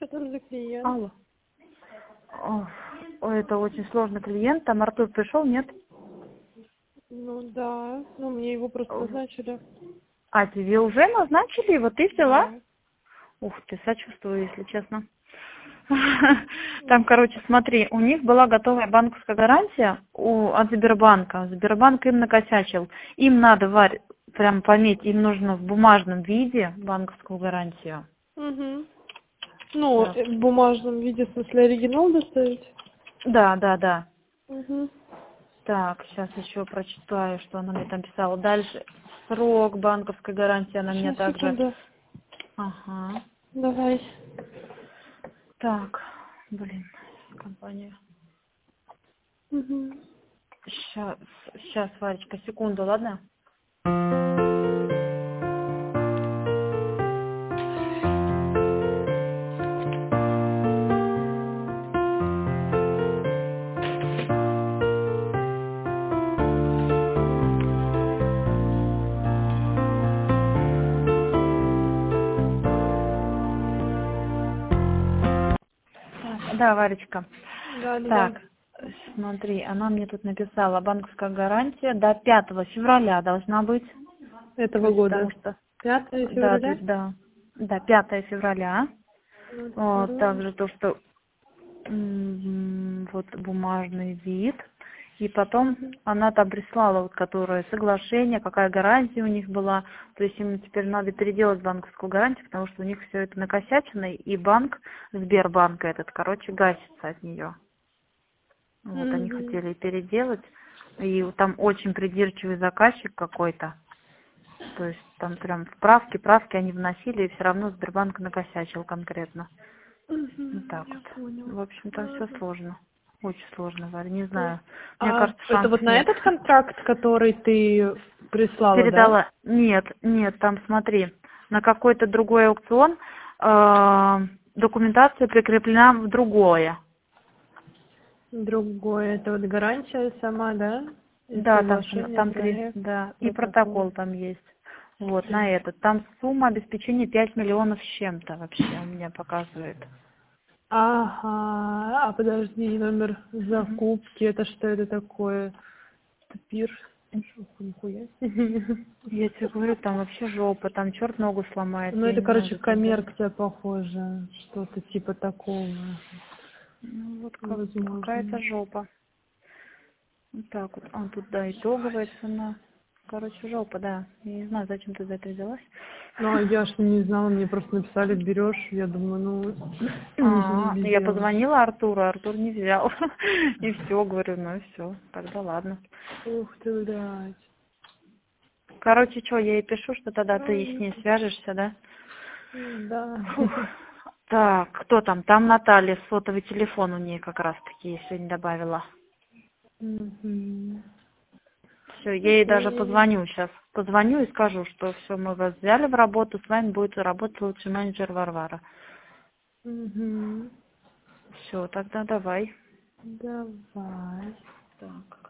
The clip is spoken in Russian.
Что там за клиент? Алло. Ой, это очень сложный клиент. Там Артур пришел, нет? Ну да, ну мне его просто назначили. А, тебе уже назначили его? Ты взяла? Да. Ух ты, сочувствую, если честно. Там, короче, смотри, у них была готовая банковская гарантия от Сбербанка. Сбербанк им накосячил. Им надо, Варь, прям пометь, им нужно в бумажном виде банковскую гарантию. Угу. Ну, Так. в бумажном виде, в смысле, оригинал доставить? Да, да, да. Угу. Так, сейчас еще прочитаю, что она мне там писала. Дальше срок банковской гарантии она мне Сейчас, также... секунду. Ага. Давай. Так, блин, компания. Угу. Сейчас, Варечка, секунду, ладно? Так, да, Варечка. Да, да, да. Так, смотри, она мне тут написала, банковская гарантия до 5 февраля должна быть. То Этого есть, потому года. что, 5 да, февраля? да, 5 февраля. Вот, 22. также то, что вот бумажный вид. И потом Угу. она там прислала, вот, которое соглашение, какая гарантия у них была. То есть им теперь надо переделать банковскую гарантию, потому что у них все это накосячено, и банк, Сбербанк этот, короче, гасится от нее. Вот, они Угу. хотели переделать, и там очень придирчивый заказчик какой-то. То есть там прям правки они вносили, и все равно Сбербанк накосячил конкретно. Вот Угу. так Я вот. понял. В общем-то, все Ладно. сложно. Очень сложно, Варя, не Ой. знаю. Мне А кажется, это вот шансов на нет. этот контракт, который ты прислала, да? Передала. Нет, там смотри, на какой-то другой аукцион документация прикреплена в другое. Другое. Это вот гарантия сама, да? И Да, соглашение, там три, проект, да, и протокол. протокол там есть. Вот, на этот. Там сумма обеспечения 5 миллионов с чем-то вообще у меня показывает. Ага, а подожди, номер Мгм. закупки, это что это такое? Это пирс? Нихуя себе. Я тебе говорю, там вообще жопа, там черт ногу сломает, Ну я это, не знаю, короче, что там делать. коммерция похоже, что-то типа такого, Ну, вот какая-то возможно. жопа. Вот так вот. А тут, да, итоговая цена. Короче, жопа, да. Я не знаю, зачем ты за это взялась. Ну, а я ж не знала, мне просто написали, берешь, я думаю, ну, ничего не Я сделала. позвонила Артуру, Артур не взял. И все, говорю, ну и все. Тогда ладно. Ух ты, блядь. Короче, что, я ей пишу, что тогда ты с Ой, ней свяжешься, да? да. Фух. Так, кто там? Там Наталья, сотовый телефон у нее как раз-таки я сегодня добавила. Мгм. Все, я ей даже Окей. позвоню сейчас. Позвоню и скажу, что все, мы вас взяли в работу, с вами будет работать лучший менеджер Варвара. Мгм. Все, тогда давай. Давай. Так.